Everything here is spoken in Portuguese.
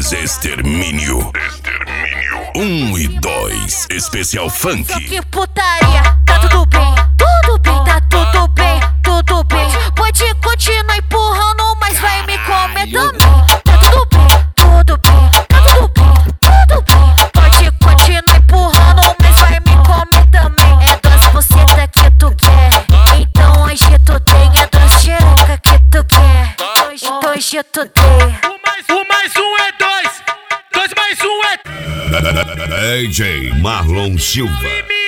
Beats Extermínio. 1 e 2, especial funk. Só que putaria, tá tudo bem, tá tudo bem, tudo bem. Pode continuar empurrando, mas vai me comer também. Tá tudo bem, tá tudo bem. Pode continuar empurrando, mas vai me comer também. É 2% que tu quer, então hoje tu tem. É 2 xereca que tu quer, hoje tu tem. Um mais um é 2, 2 mais 1 é... DJ Marlon Silva.